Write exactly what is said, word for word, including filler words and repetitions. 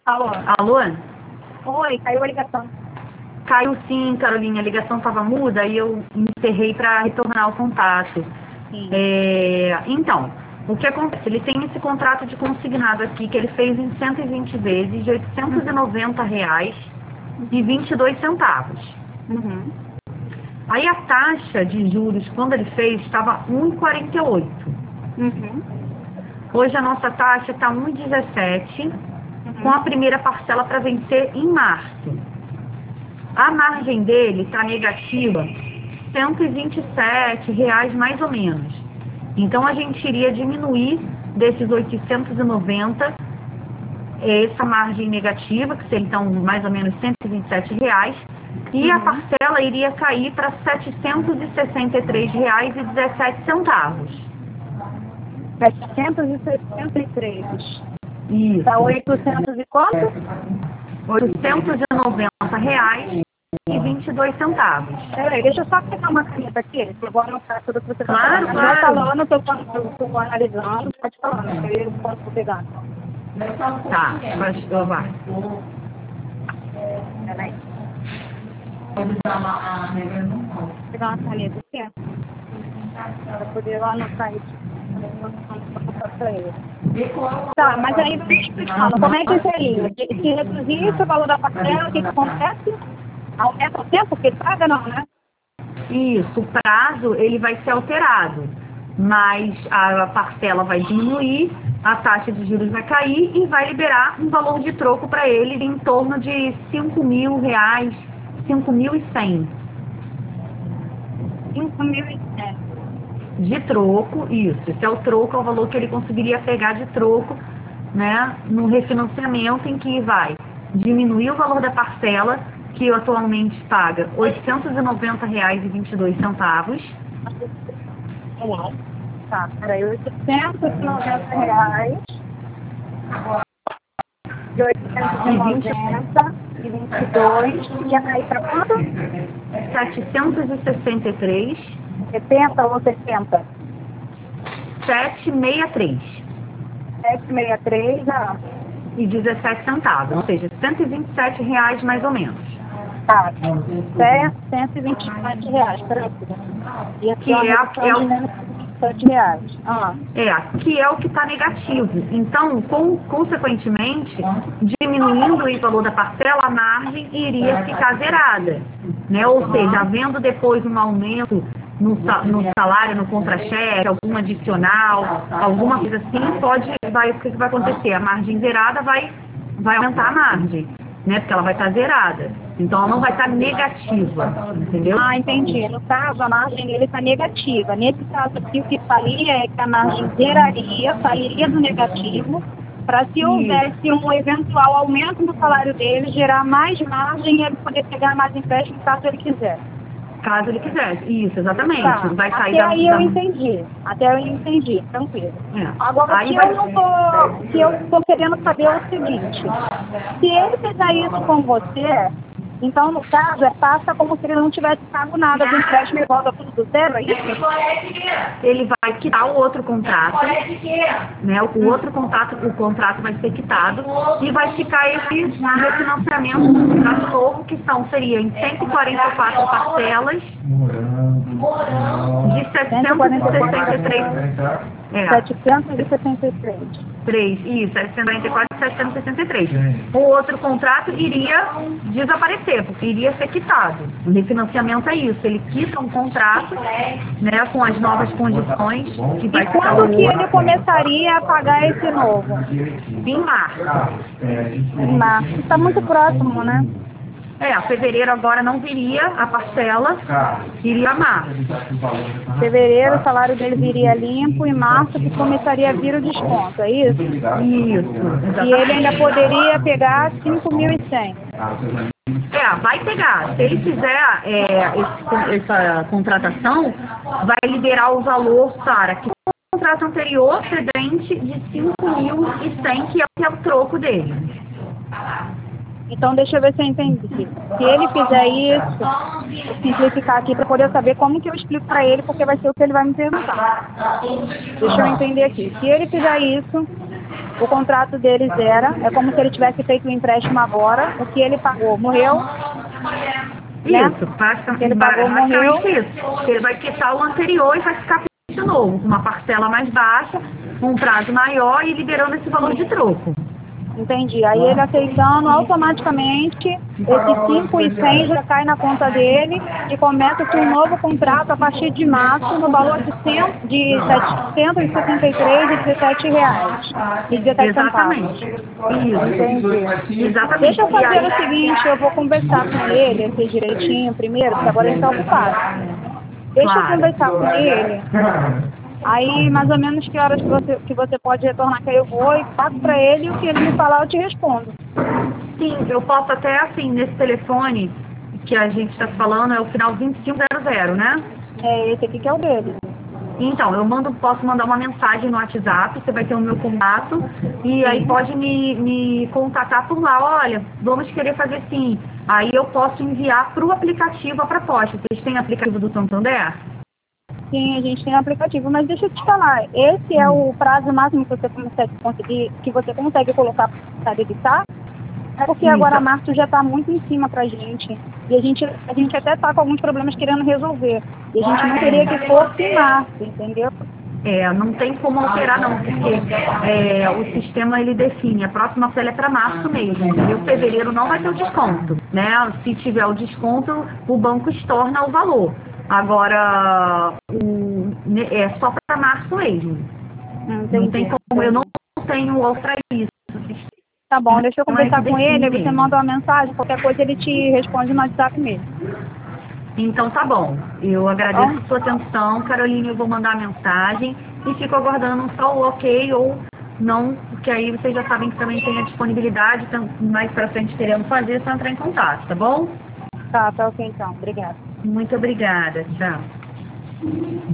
Alô? Alô? Oi, caiu a ligação. Caiu sim, Carolina. A ligação estava muda e eu encerrei para retornar o contato. Sim. É, então, o que acontece? Ele tem esse contrato de consignado aqui que ele fez em cento e vinte vezes de oitocentos e noventa reais e vinte e dois centavos. Uhum. Aí a taxa de juros, quando ele fez, estava um vírgula quarenta e oito. Uhum. Hoje a nossa taxa está um vírgula dezessete, com a primeira parcela para vencer em março. A margem dele está negativa, cento e vinte e sete reais mais ou menos. Então a gente iria diminuir desses oitocentos e noventa essa margem negativa, que seria então mais ou menos cento e vinte e sete reais, e Uhum. a parcela iria cair para setecentos e sessenta e três reais e dezessete centavos. setecentos e sessenta e três. Isso. Está oitocentos e quanto? oitocentos e noventa reais e vinte e dois centavos. Peraí, deixa eu só pegar uma caneta aqui. Eu vou anotar tudo que você está Claro, falando. claro. Vai falando, eu estou analisando, pode falar. Aí eu posso pegar. Tá, mas eu vá. Peraí. Vou pegar uma caneta aqui. Para poder anotar isso. Tá, mas aí vai me explicando. Como é que seria? Se se reduzir o valor da parcela, o que, que acontece? Aumenta o tempo que ele paga, não, né? Isso, o prazo ele vai ser alterado, mas a parcela vai diminuir, a taxa de juros vai cair e vai liberar um valor de troco para ele em torno de cinco mil reais, cinco mil e cem. cinco mil e cem. De troco, isso. Esse é o troco, é o valor que ele conseguiria pegar de troco, né, no refinanciamento em que vai diminuir o valor da parcela, que atualmente paga oitocentos e noventa reais e vinte e dois centavos. Tá, peraí, oitocentos e noventa reais. De oitocentos e noventa e vinte e dois. Ia cair para quanto? setecentos e sessenta e três, setenta ou setenta? setecentos e sessenta e três setecentos e sessenta e três, ah. e dezessete centavos, ou seja, cento e vinte e sete reais mais ou menos. Tá, cento e vinte e sete reais, peraí. E aqui Que é, a- é, o, cento e vinte e sete reais. Ah. é, que é o que está negativo. Então, com, consequentemente, diminuindo o valor da parcela, a margem iria ficar zerada, né? Ou seja, havendo depois um aumento no, sa- no salário, no contra-cheque, algum adicional, alguma coisa assim, pode, vai, o que vai acontecer? A margem zerada vai, vai aumentar a margem, né? Porque ela vai estar zerada. Então, ela não vai estar negativa, entendeu? Ah, entendi. No caso, a margem dele está negativa. Nesse caso aqui, o que faria é que a margem zeraria, sairia do negativo, para se houvesse um eventual aumento do salário dele, gerar mais margem e ele poder pegar mais empréstimo caso ele quiser. Caso ele quisesse. Isso, exatamente. Tá. Vai sair Até da, aí da... eu entendi. Até aí eu entendi, tranquilo. É. Agora, Aí se vai... eu não tô, se eu estou querendo saber é o seguinte, se ele fizer isso com você, então, no caso, é passa como se ele não tivesse pago nada do empréstimo e volta tudo do zero, é isso? Ele vai quitar o outro contrato, né? O outro contrato, o contrato vai ser quitado e vai ficar esse refinanciamento do contrato novo, que são, seria em cento e quarenta e quatro parcelas de setecentos e sessenta e três. É. setecentos e setenta e três. três, isso, setecentos e quarenta e quatro e setecentos e sessenta e três. O outro contrato iria desaparecer, porque iria ser quitado. O refinanciamento é isso, ele quita um contrato, né, com as novas condições que vai E ficar quando o que ele outro começaria a pagar esse novo? em março. Em março. Está muito próximo, né? É, fevereiro agora não viria a parcela, iria a março. Fevereiro o salário dele viria limpo, em março que começaria a vir o desconto, é isso? Isso, exatamente. E ele ainda poderia pegar cinco mil e cem. É, vai pegar. Se ele fizer é, esse, essa contratação, vai liberar o valor para que o contrato anterior excedente de cinco mil e cem, que é o que é o troco dele. Então, deixa eu ver se eu entendi. Se ele fizer isso, vou simplificar aqui para poder saber como que eu explico para ele, porque vai ser o que ele vai me perguntar. Deixa eu entender aqui. Se ele fizer isso, o contrato dele zera, é como se ele tivesse feito o empréstimo agora, o que ele pagou morreu, né? Isso, basicamente, Ele pagou, morreu. isso. Ele vai quitar o anterior e vai ficar com de novo, com uma parcela mais baixa, um prazo maior e liberando esse valor de troco. Entendi. Aí ele aceitando, automaticamente, esses cinco e cem já cai na conta dele e começa-se um novo contrato a partir de março no valor de, cem, de setecentos e sessenta e três reais e dezessete reais e dezessete centavos. Entendi. Exatamente. Deixa eu fazer o seguinte, eu vou conversar com ele aqui direitinho primeiro, porque agora ele está ocupado. Deixa Claro. eu conversar com ele. Aí, mais ou menos, que horas que você, que você pode retornar, que eu vou e passo para ele, o que ele me falar, eu te respondo. Sim, eu posso até, assim, nesse telefone que a gente está falando, é o final vinte e cinco zero zero, né? É esse aqui que é o dele. Então, eu mando, posso mandar uma mensagem no WhatsApp, você vai ter o meu contato, e aí pode me, me contatar por lá, olha, vamos querer fazer sim. Aí eu posso enviar para o aplicativo a proposta. Vocês têm aplicativo do Santander? Sim, a gente tem aplicativo, mas deixa eu te falar, esse é o prazo máximo que você consegue conseguir, que você consegue colocar para debitar? É porque Isso. agora março já está muito em cima pra gente. E a gente, a gente até está com alguns problemas querendo resolver. E a gente não queria que fosse em março, entendeu? É, não tem como alterar não, porque é, o sistema ele define, a próxima cela é para março mesmo, entendeu? Fevereiro não vai ter o desconto, né? Se tiver o desconto, o banco estorna o valor. Agora, o, é só para março mesmo. Entendi. Não tem como, eu não tenho outra isso. Tá bom, deixa eu Não é conversar que com ele, aí define você mesmo. manda uma mensagem, qualquer coisa ele te responde no WhatsApp mesmo. Então tá bom. Eu agradeço Bom. a sua atenção, Caroline, eu vou mandar a mensagem e fico aguardando só o ok ou não, porque aí vocês já sabem que também tem a disponibilidade, então mais pra frente querendo fazer, é só entrar em contato, tá bom? Tá, tá ok então. Obrigada. Muito obrigada, tchau.